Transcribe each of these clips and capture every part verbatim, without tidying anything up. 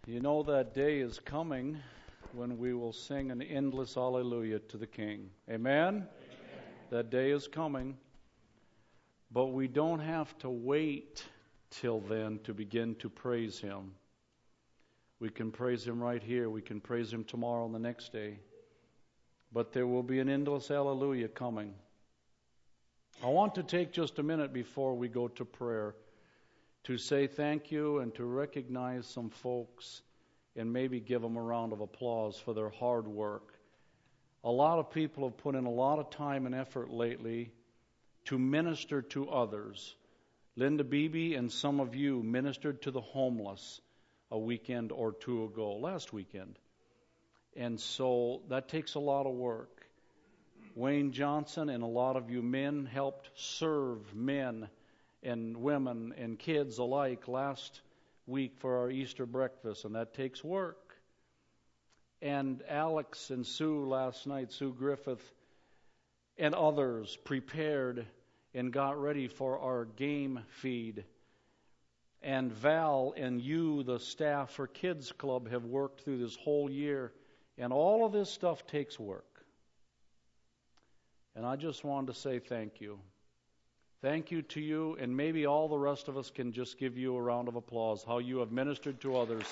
You know that day is coming when we will sing an endless hallelujah to the King. Amen? Amen? That day is coming. But we don't have to wait till then to begin to praise Him. We can praise Him right here. We can praise Him tomorrow and the next day. But there will be an endless hallelujah coming. I want to take just a minute before we go to prayer to say thank you and to recognize some folks and maybe give them a round of applause for their hard work. A lot of people have put in a lot of time and effort lately to minister to others. Linda Beebe and some of you ministered to the homeless a weekend or two ago, last weekend. And so that takes a lot of work. Wayne Johnson and a lot of you men helped serve men and women and kids alike last week for our Easter breakfast, and that takes work. And Alex and Sue last night, Sue Griffith and others prepared and got ready for our game feed. And Val and you, the staff for Kids Club, have worked through this whole year, and all of this stuff takes work. And I just wanted to say thank you. Thank you to you, and maybe all the rest of us can just give you a round of applause, how you have ministered to others.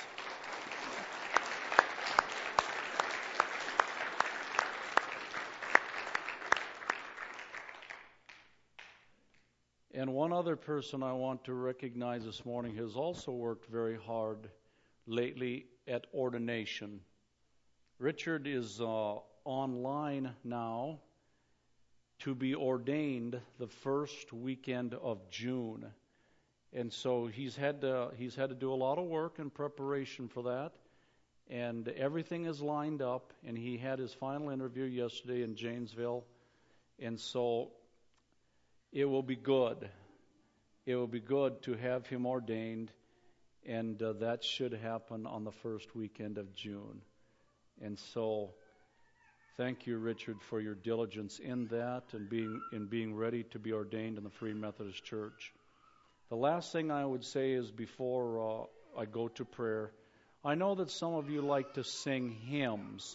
And one other person I want to recognize this morning has also worked very hard lately at ordination. Richard is uh, online now to be ordained the first weekend of June. And so he's had to he's had to do a lot of work in preparation for that. And everything is lined up, and he had his final interview yesterday in Janesville. And so it will be good. It will be good to have him ordained, and uh, that should happen on the first weekend of June. And so thank you, Richard, for your diligence in that and being in being ready to be ordained in the Free Methodist Church. The last thing I would say is before uh, I go to prayer, I know that some of you like to sing hymns.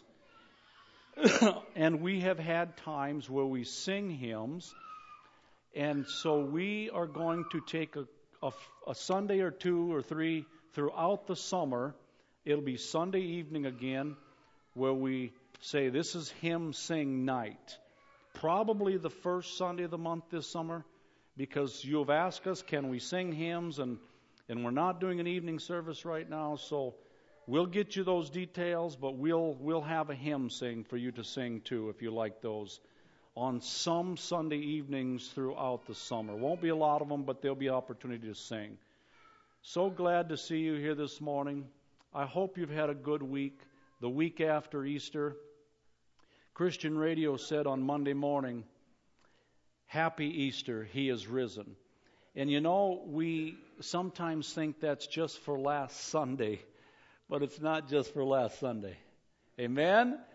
And we have had times where we sing hymns. And so we are going to take a, a, a Sunday or two or three throughout the summer. It'll be Sunday evening again where we say this is hymn sing night. Probably the first Sunday of the month this summer, because you have asked us, can we sing hymns? And, and we're not doing an evening service right now, so we'll get you those details, but we'll we'll have a hymn sing for you to sing too, if you like those, on some Sunday evenings throughout the summer. Won't be a lot of them, but there'll be opportunity to sing. So glad to see you here this morning. I hope you've had a good week. The week after Easter, Christian Radio said on Monday morning, "Happy Easter, He is risen." And you know, we sometimes think that's just for last Sunday, but it's not just for last Sunday. Amen? Amen.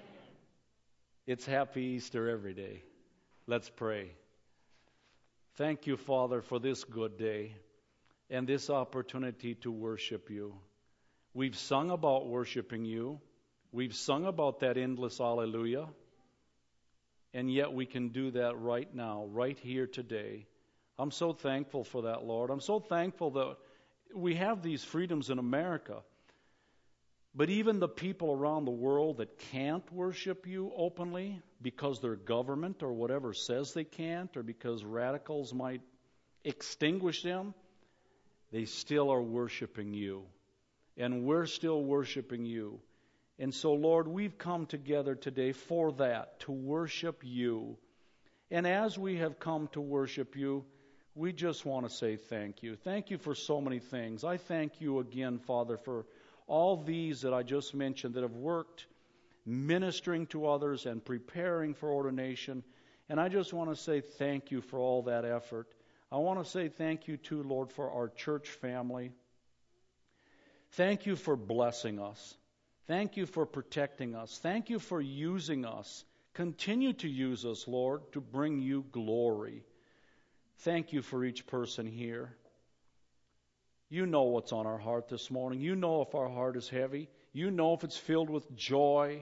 It's Happy Easter every day. Let's pray. Thank you, Father, for this good day and this opportunity to worship you. We've sung about worshiping you. We've sung about that endless hallelujah. And yet we can do that right now, right here today. I'm so thankful for that, Lord. I'm so thankful that we have these freedoms in America. But even the people around the world that can't worship you openly because their government or whatever says they can't, or because radicals might extinguish them, they still are worshiping you. And we're still worshiping you. And so, Lord, we've come together today for that, to worship you. And as we have come to worship you, we just want to say thank you. Thank you for so many things. I thank you again, Father, for all these that I just mentioned that have worked ministering to others and preparing for ordination. And I just want to say thank you for all that effort. I want to say thank you too, Lord, for our church family. Thank you for blessing us. Thank you for protecting us. Thank you for using us. Continue to use us, Lord, to bring you glory. Thank you for each person here. You know what's on our heart this morning. You know if our heart is heavy. You know if it's filled with joy.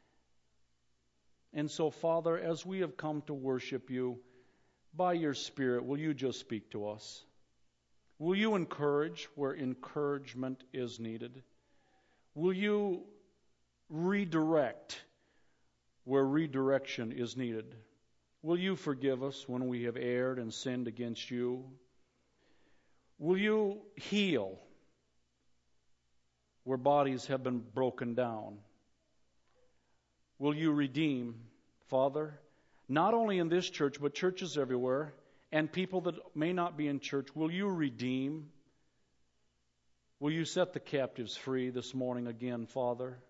And so, Father, as we have come to worship you, by your Spirit, will you just speak to us? Will you encourage where encouragement is needed? Will you redirect where redirection is needed? Will you forgive us when we have erred and sinned against you? Will you heal where bodies have been broken down? Will you redeem, Father, not only in this church, but churches everywhere, and people that may not be in church? Will you redeem? Will you set the captives free this morning again, Father?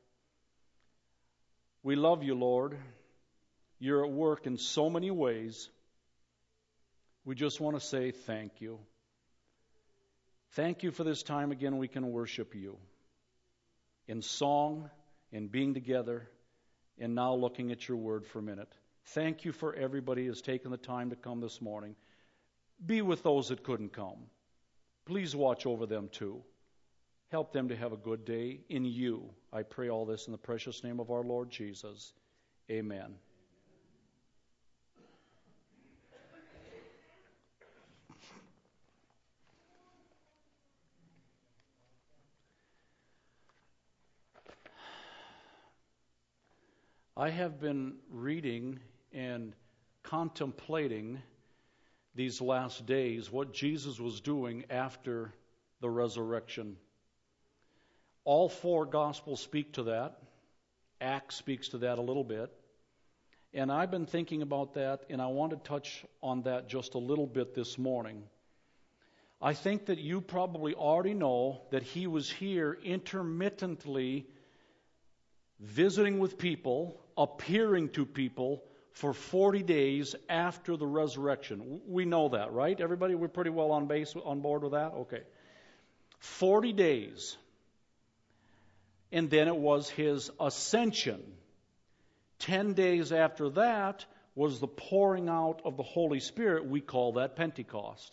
We love you, Lord. You're at work in so many ways. We just want to say thank you. Thank you for this time again we can worship you in song, in being together, and now looking at your word for a minute. Thank you for everybody who has taken the time to come this morning. Be with those that couldn't come. Please watch over them too. Help them to have a good day in you. I pray all this in the precious name of our Lord Jesus. Amen. I have been reading and contemplating these last days what Jesus was doing after the resurrection. All four Gospels speak to that. Acts speaks to that a little bit. And I've been thinking about that, and I want to touch on that just a little bit this morning. I think that you probably already know that he was here intermittently visiting with people, appearing to people for forty days after the resurrection. We know that, right? Everybody, we're pretty well on base, on board with that? Okay. forty days. And then it was his ascension. Ten days after that was the pouring out of the Holy Spirit. We call that Pentecost.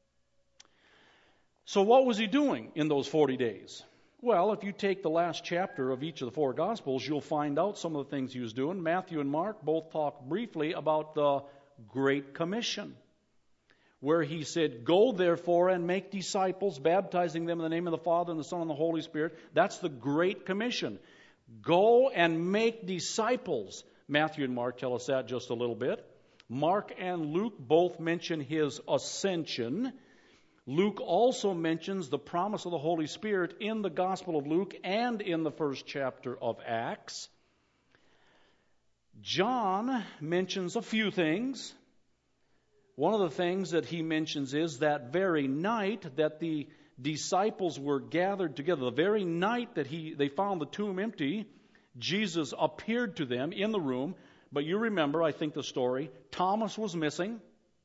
So what was he doing in those forty days? Well, if you take the last chapter of each of the four Gospels, you'll find out some of the things he was doing. Matthew and Mark both talk briefly about the Great Commission, where he said, "Go therefore and make disciples, baptizing them in the name of the Father and the Son and the Holy Spirit." That's the Great Commission. Go and make disciples. Matthew and Mark tell us that just a little bit. Mark and Luke both mention his ascension. Luke also mentions the promise of the Holy Spirit in the Gospel of Luke and in the first chapter of Acts. John mentions a few things. One of the things that he mentions is that very night that the disciples were gathered together, the very night that he they found the tomb empty, Jesus appeared to them in the room. But you remember, I think, the story. Thomas was missing.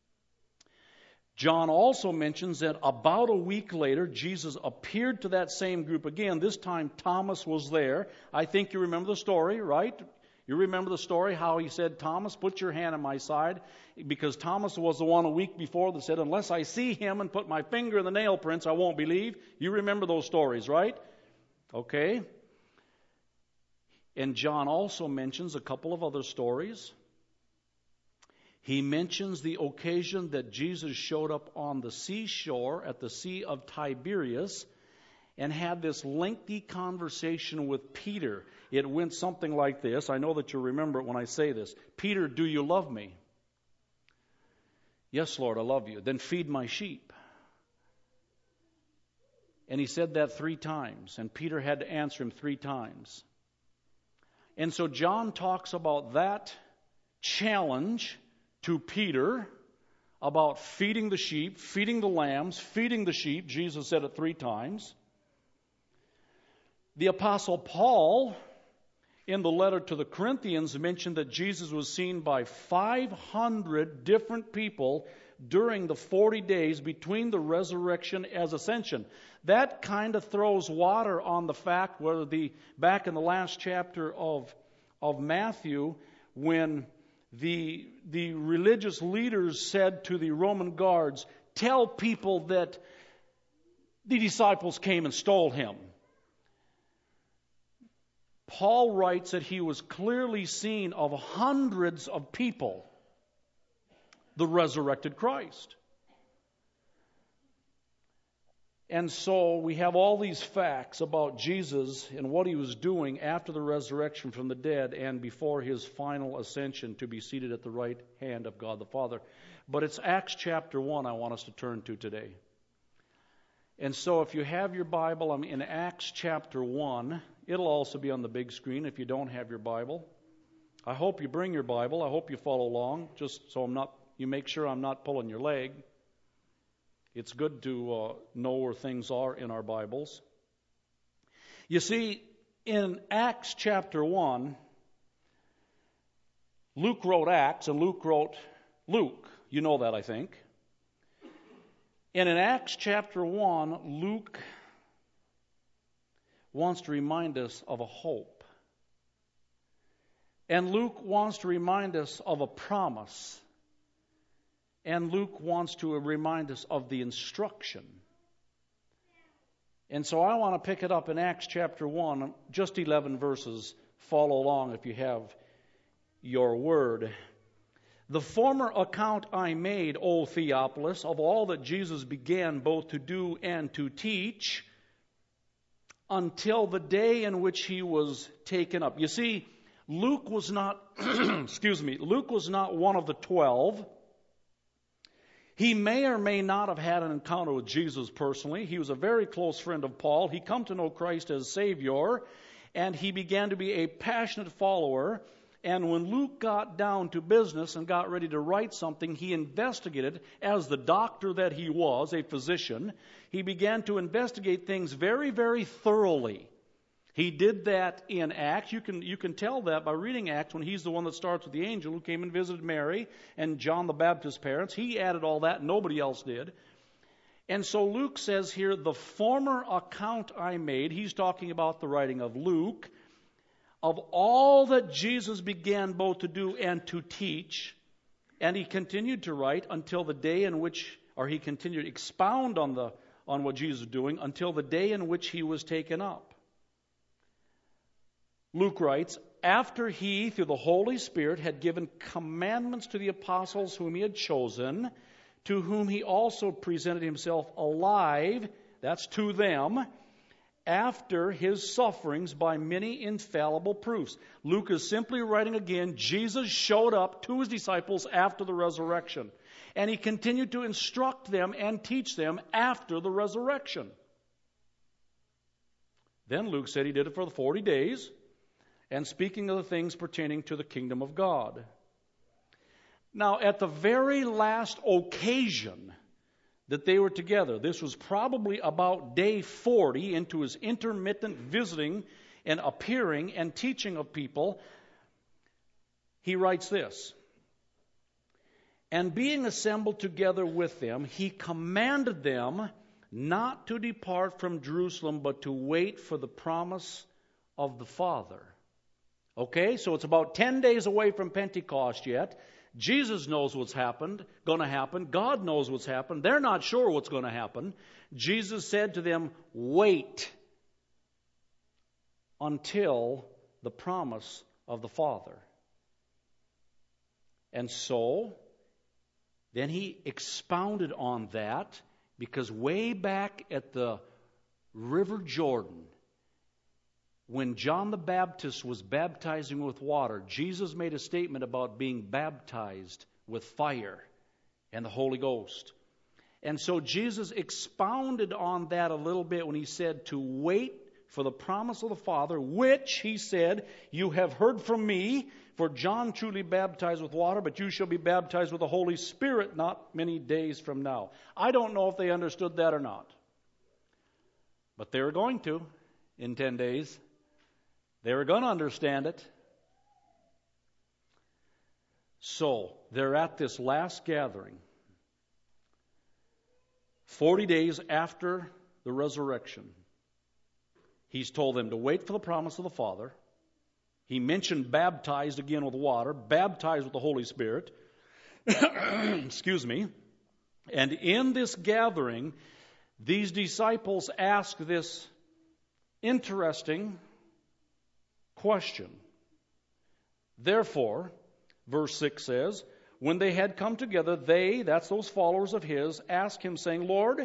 John also mentions that about a week later, Jesus appeared to that same group again. This time, Thomas was there. I think you remember the story, right? You remember the story, how he said, "Thomas, put your hand on my side," because Thomas was the one a week before that said, "Unless I see him and put my finger in the nail prints, I won't believe." You remember those stories, right? Okay. And John also mentions a couple of other stories. He mentions the occasion that Jesus showed up on the seashore at the Sea of Tiberias and had this lengthy conversation with Peter. It went something like this. I know that you'll remember it when I say this. "Peter, do you love me?" "Yes, Lord, I love you." "Then feed my sheep." And he said that three times, and Peter had to answer him three times. And so John talks about that challenge to Peter about feeding the sheep, feeding the lambs, feeding the sheep. Jesus said it three times. The Apostle Paul, in the letter to the Corinthians, mentioned that Jesus was seen by five hundred different people during the forty days between the resurrection and ascension. That kind of throws water on the fact whether the back in the last chapter of of Matthew, when the the religious leaders said to the Roman guards, "Tell people that the disciples came and stole him. Paul writes that he was clearly seen of hundreds of people, the resurrected Christ. And so we have all these facts about Jesus and what he was doing after the resurrection from the dead and before his final ascension to be seated at the right hand of God the Father. But it's Acts chapter one I want us to turn to today. And so if you have your Bible, I'm in Acts chapter one. It'll also be on the big screen if you don't have your Bible. I hope you bring your Bible. I hope you follow along, just so I'm not, you make sure I'm not pulling your leg. It's good to uh, know where things are in our Bibles. You see, in Acts chapter one, Luke wrote Acts and Luke wrote Luke. You know that, I think. And in Acts chapter one, Luke wants to remind us of a hope. And Luke wants to remind us of a promise. And Luke wants to remind us of the instruction. And so I want to pick it up in Acts chapter one, just eleven verses. Follow along if you have your word. The former account I made, O Theophilus, of all that Jesus began both to do and to teach, until the day in which he was taken up. You see, Luke was not, excuse me, Luke was not one of the twelve. He may or may not have had an encounter with Jesus personally. He was a very close friend of Paul. He come to know Christ as Savior, and he began to be a passionate follower. And when Luke got down to business and got ready to write something, he investigated, as the doctor that he was, a physician, he began to investigate things very, very thoroughly. He did that in Acts. You can you can tell that by reading Acts when he's the one that starts with the angel who came and visited Mary and John the Baptist's parents. He added all that. Nobody else did. And so Luke says here, the former account I made, he's talking about the writing of Luke, of all that Jesus began both to do and to teach. And he continued to write until the day in which, or he continued to expound on the on what Jesus was doing until the day in which he was taken up. Luke writes, after he, through the Holy Spirit, had given commandments to the apostles whom he had chosen, to whom he also presented himself alive, that's to them, after his sufferings by many infallible proofs. Luke is simply writing again, Jesus showed up to his disciples after the resurrection. And he continued to instruct them and teach them after the resurrection. Then Luke said he did it for the forty days. And speaking of the things pertaining to the kingdom of God. Now, at the very last occasion that they were together, this was probably about day forty into his intermittent visiting and appearing and teaching of people, he writes this. And being assembled together with them, he commanded them not to depart from Jerusalem, but to wait for the promise of the Father. Okay, so it's about ten days away from Pentecost yet. Jesus knows what's happened, going to happen. God knows what's happened. They're not sure what's going to happen. Jesus said to them, wait until the promise of the Father. And so, then he expounded on that, because way back at the River Jordan, when John the Baptist was baptizing with water, Jesus made a statement about being baptized with fire and the Holy Ghost. And so Jesus expounded on that a little bit when he said to wait for the promise of the Father, which, he said, you have heard from me, for John truly baptized with water, but you shall be baptized with the Holy Spirit not many days from now. I don't know if they understood that or not. But they were going to in ten days. They were going to understand it. So, they're at this last gathering, forty days after the resurrection. He's told them to wait for the promise of the Father. He mentioned baptized again with water, baptized with the Holy Spirit. Excuse me. And in this gathering, these disciples ask this interesting question. Therefore, verse six says, when they had come together, they, that's those followers of his, asked him, saying, Lord,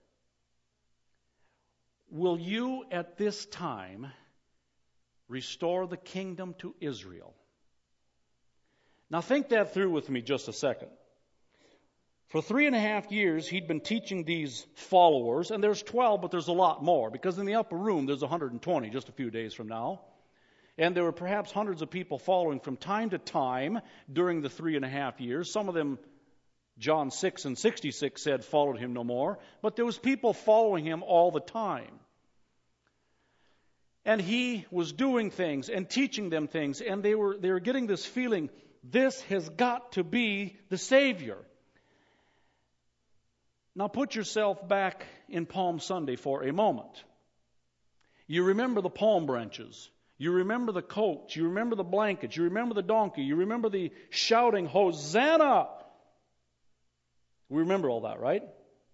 will you at this time restore the kingdom to Israel? Now think that through with me just a second. For three and a half years, he'd been teaching these followers, and there's twelve, but there's a lot more, because in the upper room, there's one hundred twenty just a few days from now. And there were perhaps hundreds of people following from time to time during the three and a half years. Some of them, John six and sixty-six said, followed him no more. But there was people following him all the time. And he was doing things and teaching them things, and they were they were getting this feeling, this has got to be the Savior. Now put yourself back in Palm Sunday for a moment. You remember the palm branches. You remember the coats. You remember the blankets. You remember the donkey. You remember the shouting, Hosanna! We remember all that, right?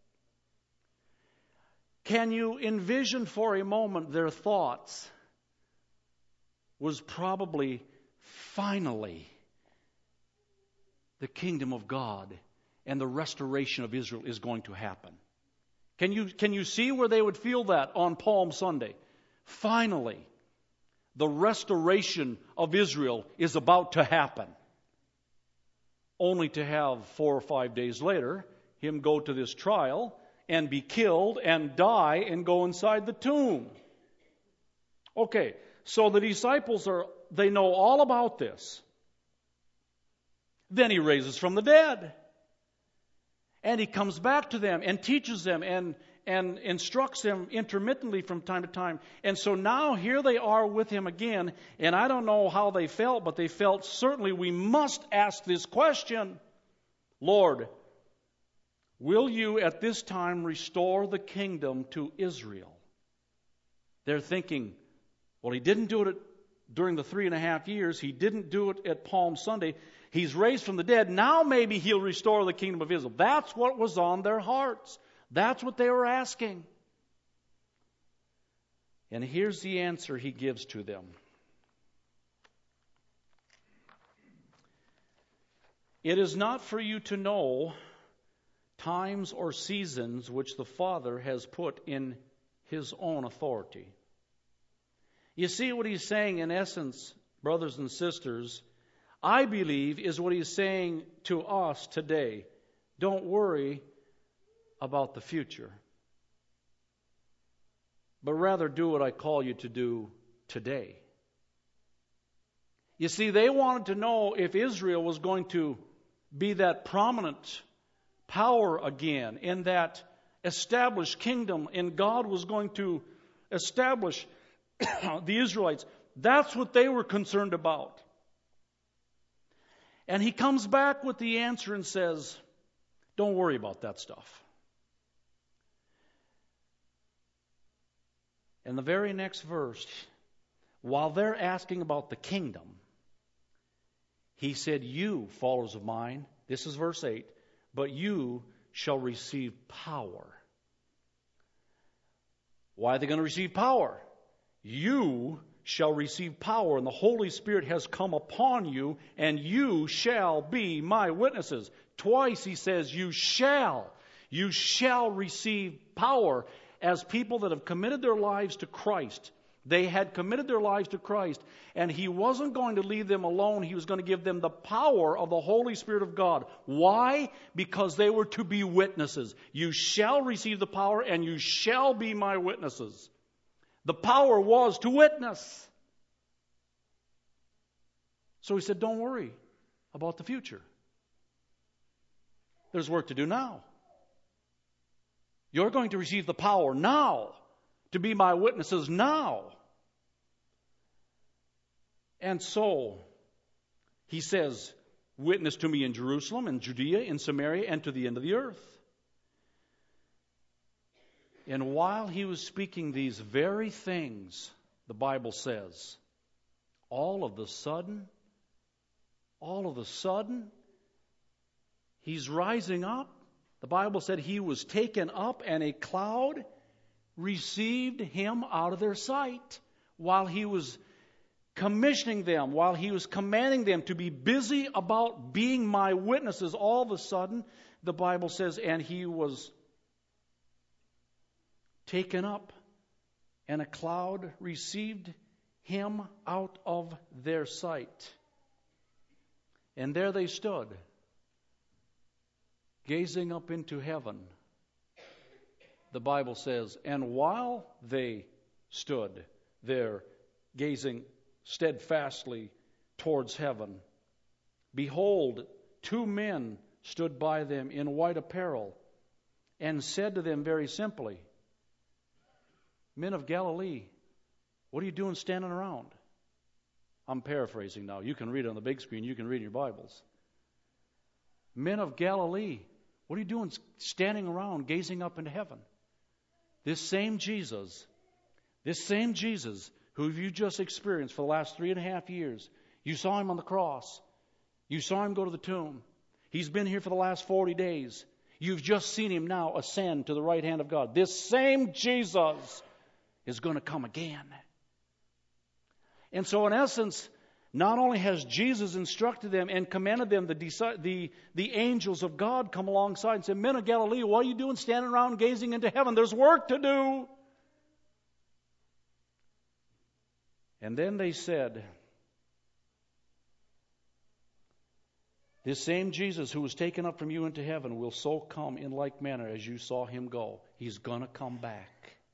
Can you envision for a moment their thoughts was probably, finally, the kingdom of God and the restoration of Israel is going to happen. Can you, can you see where they would feel that on Palm Sunday? Finally, the restoration of Israel is about to happen. Only to have four or five days later, him go to this trial and be killed and die and go inside the tomb. Okay, so the disciples are, they know all about this. Then he raises from the dead. And he comes back to them and teaches them and, and instructs them intermittently from time to time. And so now here they are with him again. And I don't know how they felt, but they felt certainly we must ask this question. Lord, will you at this time restore the kingdom to Israel? They're thinking, well, he didn't do it during the three and a half years. He didn't do it at Palm Sunday. He's raised from the dead. Now maybe he'll restore the kingdom of Israel. That's what was on their hearts. That's what they were asking. And here's the answer he gives to them. It is not for you to know times or seasons which the Father has put in his own authority. You see what he's saying in essence, brothers and sisters, I believe is what he's saying to us today. Don't worry about the future, but rather do what I call you to do today. You see, they wanted to know if Israel was going to be that prominent power again in that established kingdom, and God was going to establish the Israelites. That's what they were concerned about. And he comes back with the answer and says, don't worry about that stuff. In the very next verse, while they're asking about the kingdom, he said, you, followers of mine, this is verse eight, but you shall receive power. Why are they going to receive power? You shall receive power, and the Holy Spirit has come upon you, and you shall be my witnesses. Twice he says, you shall. You shall receive power as people that have committed their lives to Christ. They had committed their lives to Christ, and he wasn't going to leave them alone. He was going to give them the power of the Holy Spirit of God. Why? Because they were to be witnesses. You shall receive the power, and you shall be my witnesses. The power was to witness. So he said, don't worry about the future. There's work to do now. You're going to receive the power now to be my witnesses now. And so he says, witness to me in Jerusalem, in Judea, in Samaria, and to the end of the earth. And while he was speaking these very things, the Bible says, all of the sudden, all of a sudden, he's rising up The Bible said he was taken up and a cloud received him out of their sight while he was commissioning them, while he was commanding them to be busy about being my witnesses. All of a sudden, the Bible says, and he was taken up and a cloud received him out of their sight. And there they stood, gazing up into heaven. The Bible says, and while they stood there, gazing steadfastly towards heaven, behold, two men stood by them in white apparel, and said to them very simply, Men of Galilee, what are you doing standing around? I'm paraphrasing now. You can read it on the big screen. You can read in your Bibles. Men of Galilee, what are you doing standing around gazing up into heaven? This same Jesus, this same Jesus who you just experienced for the last three and a half years, you saw him on the cross. You saw him go to the tomb. He's been here for the last forty days. You've just seen him now ascend to the right hand of God. This same Jesus is going to come again. And so in essence, not only has Jesus instructed them and commanded them, the, the, the angels of God come alongside and say, Men of Galilee, what are you doing standing around gazing into heaven? There's work to do. And then they said, This same Jesus who was taken up from you into heaven will so come in like manner as you saw him go. He's going to come back.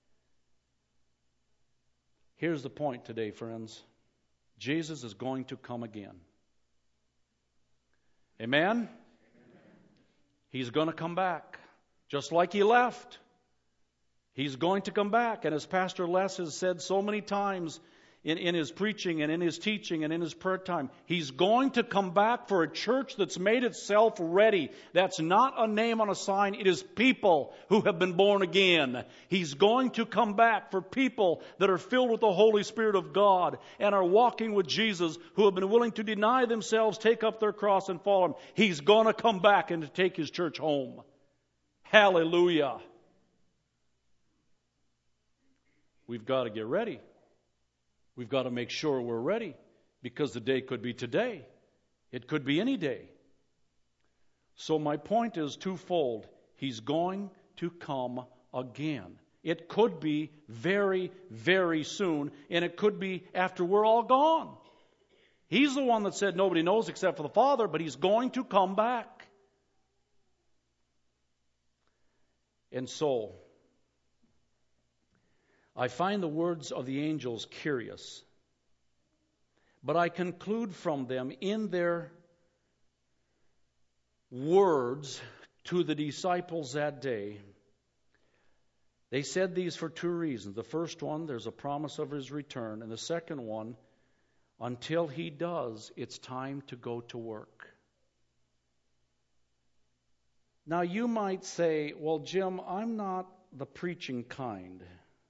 Here's the point today, friends. Jesus is going to come again. Amen? Amen. He's going to come back. Just like he left. He's going to come back. And as Pastor Les has said so many times in, in his preaching and in his teaching and in his prayer time, he's going to come back for a church that's made itself ready. That's not a name on a sign. It is people who have been born again. He's going to come back for people that are filled with the Holy Spirit of God and are walking with Jesus, who have been willing to deny themselves, take up their cross, and follow him. He's going to come back and to take his church home. Hallelujah. We've got to get ready. We've got to make sure we're ready, because the day could be today. It could be any day. So my point is twofold. He's going to come again. It could be very, very soon, and it could be after we're all gone. He's the one that said nobody knows except for the Father, but he's going to come back. And so, I find the words of the angels curious, but I conclude from them in their words to the disciples that day, they said these for two reasons. The first one, there's a promise of his return, and the second one, until he does, it's time to go to work. Now you might say, well, Jim, I'm not the preaching kind.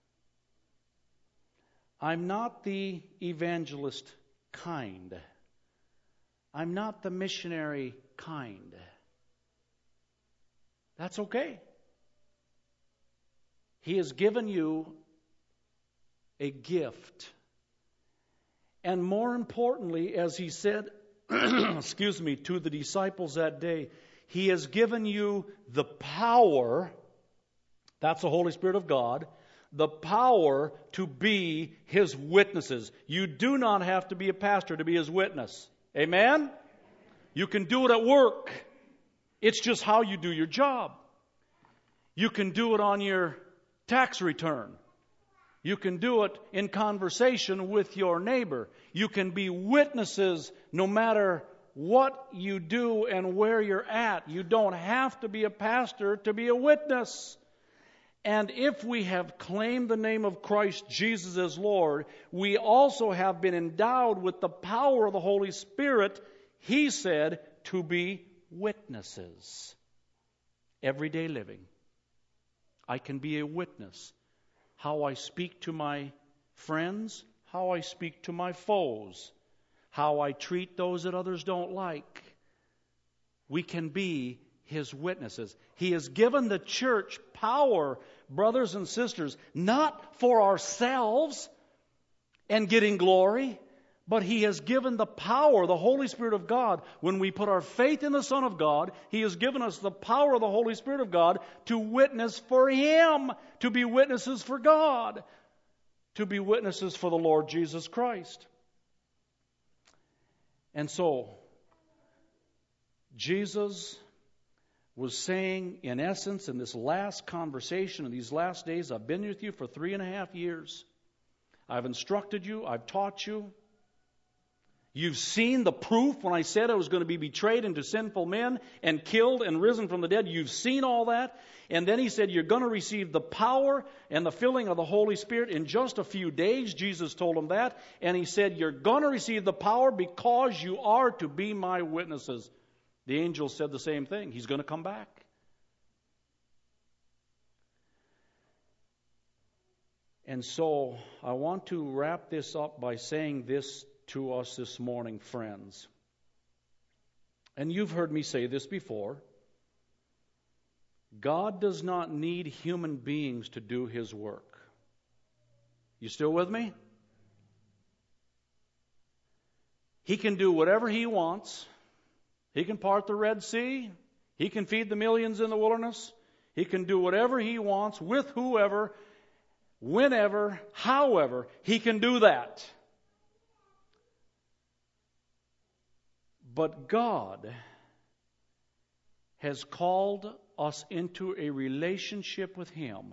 I'm not the evangelist kind. I'm not the missionary kind. That's okay. He has given you a gift. And more importantly, as he said, excuse me, to the disciples that day, he has given you the power, that's the Holy Spirit of God, the power to be his witnesses. You do not have to be a pastor to be his witness. Amen? You can do it at work. It's just how you do your job. You can do it on your tax return. You can do it in conversation with your neighbor. You can be witnesses no matter what you do and where you're at. You don't have to be a pastor to be a witness. And if we have claimed the name of Christ Jesus as Lord, we also have been endowed with the power of the Holy Spirit, he said, to be witnesses. Everyday living. I can be a witness. How I speak to my friends, how I speak to my foes, how I treat those that others don't like. We can be His witnesses. He has given the church power, brothers and sisters, not for ourselves and getting glory, but He has given the power, the Holy Spirit of God. When we put our faith in the Son of God, He has given us the power of the Holy Spirit of God to witness for Him, to be witnesses for God, to be witnesses for the Lord Jesus Christ. And so, Jesus was saying, in essence, in this last conversation, in these last days, I've been with you for three and a half years. I've instructed you. I've taught you. You've seen the proof when I said I was going to be betrayed into sinful men and killed and risen from the dead. You've seen all that. And then He said, you're going to receive the power and the filling of the Holy Spirit in just a few days. Jesus told them that. And He said, you're going to receive the power because you are to be my witnesses. The angel said the same thing. He's going to come back. And so I want to wrap this up by saying this to us this morning, friends. And you've heard me say this before. God does not need human beings to do His work. You still with me? He can do whatever He wants. He can part the Red Sea. He can feed the millions in the wilderness. He can do whatever He wants with whoever, whenever, however. He can do that. But God has called us into a relationship with Him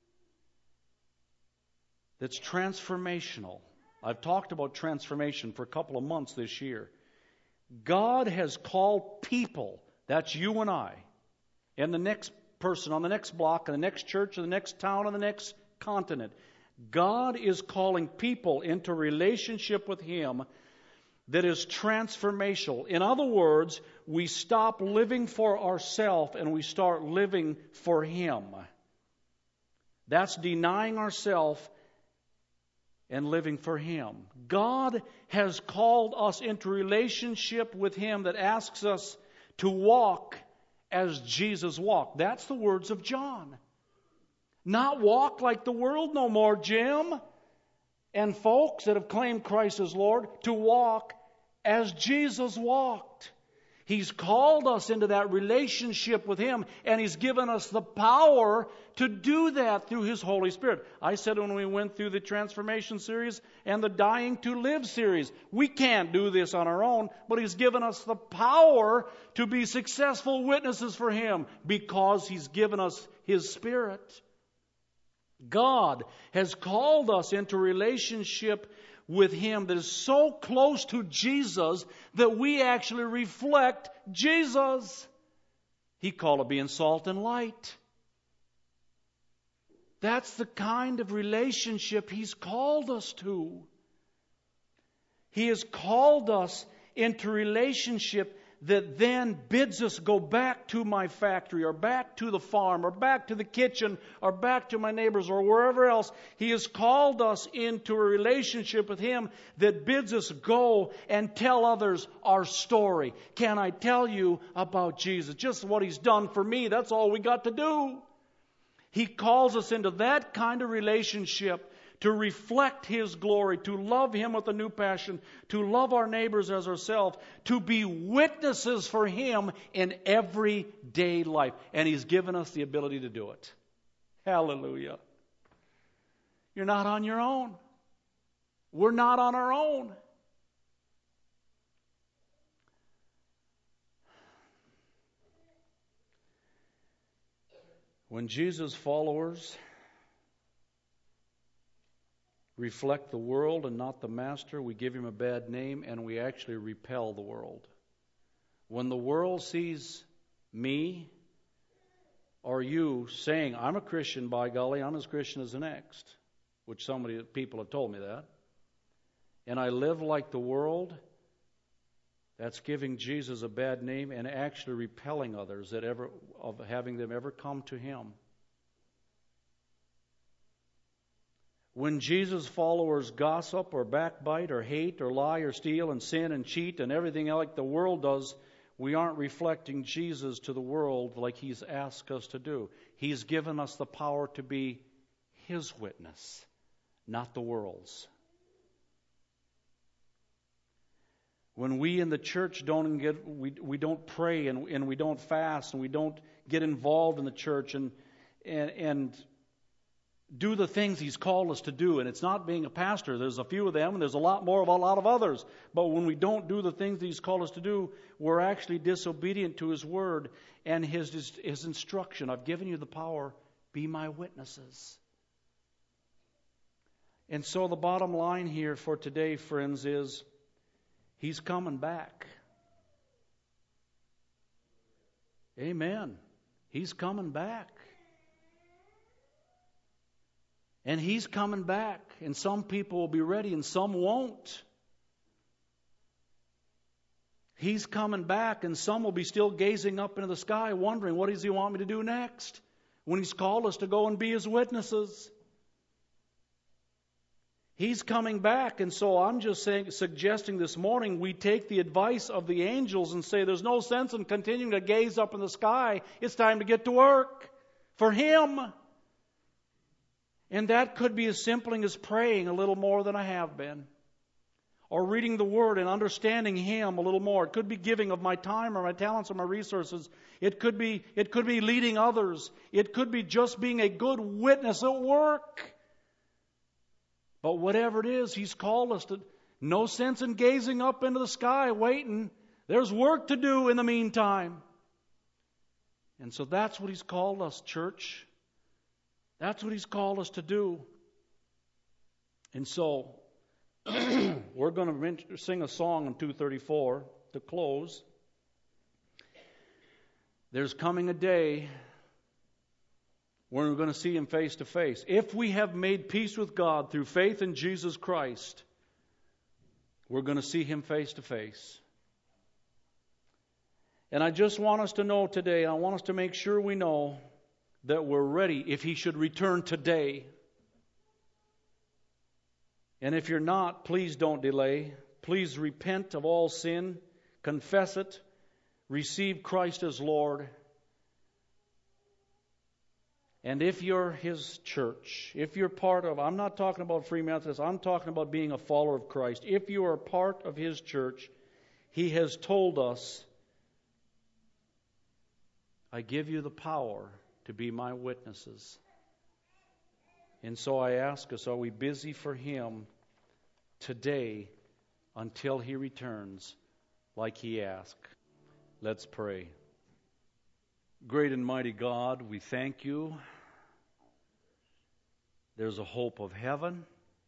that's transformational. I've talked about transformation for a couple of months this year. God has called people, that's you and I, and the next person on the next block, and the next church, and the next town, and the next continent. God is calling people into relationship with Him that is transformational. In other words, we stop living for ourselves and we start living for Him. That's denying ourselves and living for Him. God has called us into relationship with Him that asks us to walk as Jesus walked. That's the words of John. Not walk like the world no more, Jim. And folks that have claimed Christ as Lord, to walk as Jesus walked. He's called us into that relationship with Him, and He's given us the power to do that through His Holy Spirit. I said when we went through the Transformation series and the Dying to Live series, we can't do this on our own, but He's given us the power to be successful witnesses for Him because He's given us His Spirit. God has called us into relationship with Him that is so close to Jesus that we actually reflect Jesus. He called it being salt and light. That's the kind of relationship He's called us to. He has called us into relationship that then bids us go back to my factory or back to the farm or back to the kitchen or back to my neighbors or wherever else. He has called us into a relationship with Him that bids us go and tell others our story. Can I tell you about Jesus? Just what He's done for me. That's all we got to do. He calls us into that kind of relationship to reflect His glory, to love Him with a new passion, to love our neighbors as ourselves, to be witnesses for Him in everyday life. And He's given us the ability to do it. Hallelujah. You're not on your own. We're not on our own. When Jesus' followers reflect the world and not the Master, we give Him a bad name and we actually repel the world. When the world sees me or you saying, I'm a Christian, by golly, I'm as Christian as the next, which so many people have told me that, and I live like the world, that's giving Jesus a bad name and actually repelling others that ever of having them ever come to Him. When Jesus' followers gossip or backbite or hate or lie or steal and sin and cheat and everything like the world does, we aren't reflecting Jesus to the world like He's asked us to do. He's given us the power to be His witness, not the world's. When we in the church don't get, we we don't pray and and we don't fast and we don't get involved in the church and and and do the things He's called us to do, and it's not being a pastor. There's a few of them, and there's a lot more of a lot of others. But when we don't do the things that He's called us to do, we're actually disobedient to His word and His His, his instruction. I've given you the power. Be my witnesses. And so the bottom line here for today, friends, is He's coming back. Amen. He's coming back. And He's coming back. And some people will be ready and some won't. He's coming back and some will be still gazing up into the sky wondering, what does He want me to do next? When He's called us to go and be His witnesses. He's coming back, and so I'm just saying, suggesting this morning we take the advice of the angels and say there's no sense in continuing to gaze up in the sky. It's time to get to work for Him. And that could be as simple as praying a little more than I have been, or reading the Word and understanding Him a little more. It could be giving of my time or my talents or my resources. It could be, it could be leading others. It could be just being a good witness at work. But whatever it is, He's called us to. No sense in gazing up into the sky waiting. There's work to do in the meantime. And so that's what He's called us, church. That's what He's called us to do. And so we're going to sing a song in two thirty-four to close. There's coming a day when we're going to see Him face to face. If we have made peace with God through faith in Jesus Christ, we're going to see Him face to face. And I just want us to know today, I want us to make sure we know that we're ready if He should return today. And if you're not, please don't delay. Please repent of all sin, confess it, receive Christ as Lord. And if you're His church, if you're part of, I'm not talking about Free Methodists, I'm talking about being a follower of Christ. If you are part of His church, He has told us, I give you the power to be my witnesses. And so I ask us, are we busy for Him today until He returns like He asked? Let's pray. Great and mighty God, we thank You. There's a hope of heaven.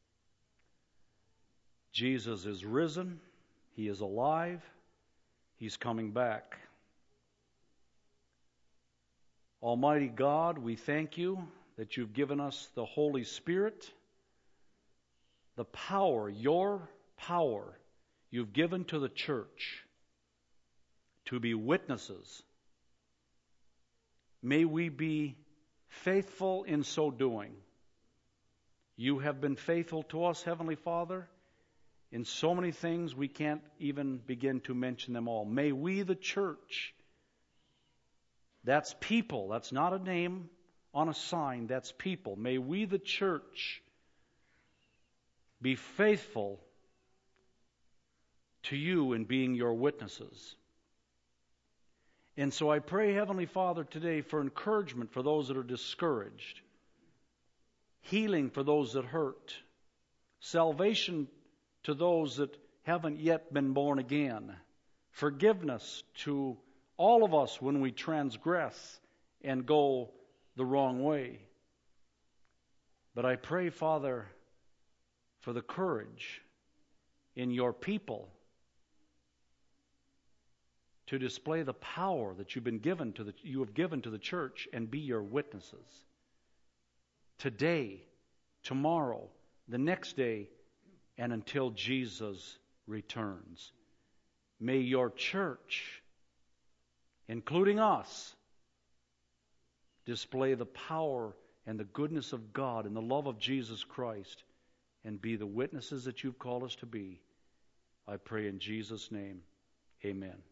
Jesus is risen. He is alive. He's coming back. Almighty God, we thank You that You've given us the Holy Spirit, the power, Your power You've given to the church to be witnesses. May we be faithful in so doing. You have been faithful to us, Heavenly Father, in so many things we can't even begin to mention them all. May we, the church, that's people, that's not a name on a sign, that's people. May we, the church, be faithful to You in being Your witnesses. And so I pray, Heavenly Father, today for encouragement for those that are discouraged, healing for those that hurt, salvation to those that haven't yet been born again, forgiveness to all of us when we transgress and go the wrong way. But I pray, Father, for the courage in Your people to display the power that you've been given to the, you have given to the church and be Your witnesses. Today, tomorrow, the next day, and until Jesus returns. May Your church, including us, display the power and the goodness of God and the love of Jesus Christ and be the witnesses that You've called us to be. I pray in Jesus' name, amen.